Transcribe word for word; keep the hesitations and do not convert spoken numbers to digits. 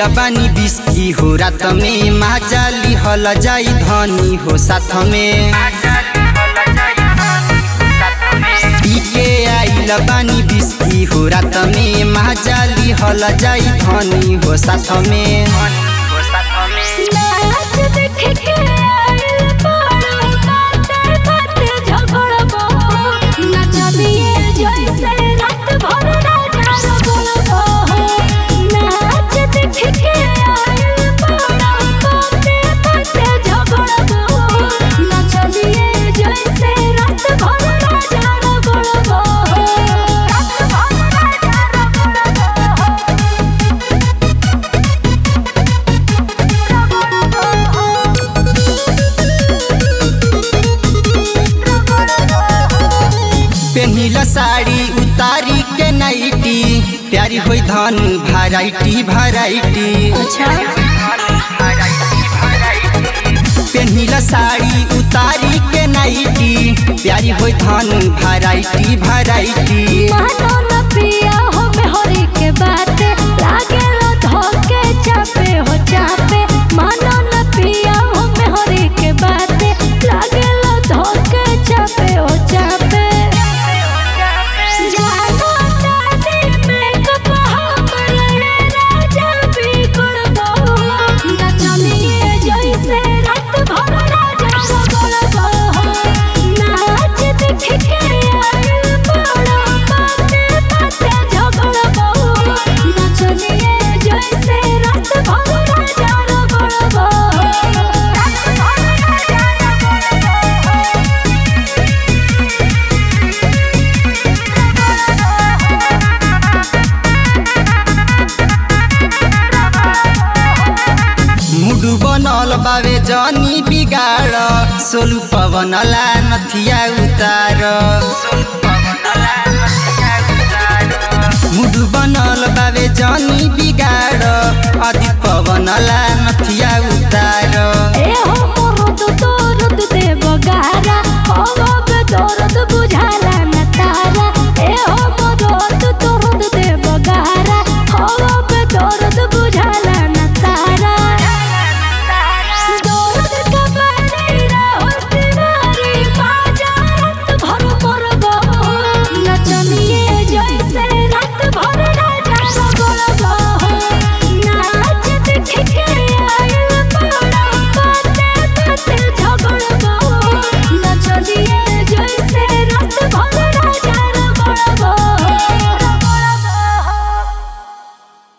बानी बिस्की हो रात में महाजाली हल जाई धनी हो साथ में पीके आइल बानी बिस्की हो रात में महाजाली हल जाई धनी हो साथ में नाच देख के आइल बड़ा बाते बाते झगड़बो नचनिए जैसे रात भर राजा बोलबो नाच देख के आइल बड़ा बाते बाते झगड़बो नचनिए जैसे रात भर राजा बोलबो रात भर राजा पेनिला साड़ी उतारी के नाइटी प्यारी होई धन भराइटी भराइटी अच्छा पेनिला साड़ी उतारी के नाइटी प्यारी होई धन भराइटी भराइटी मानो न पिया हो मेहरी के बाते लागे लो धोके चापे हो चापे मानो न पिया हो मेहरी के बाते लागे लो धोके चापे हो चापे जानो दादी मेकअप हमरे राजा बिगड़बो नचनिए जैसे रात भर राजा बोलबो नाच देख के आइल बड़ा बाते बाते झगड़बो नचनिए जैसे रात भर राजा बोलबो रात भर राजा मुडु बनल बावे जनी बिगाड़ सोलु पवन ला नथिया उतार मुडु बनल बावे जनी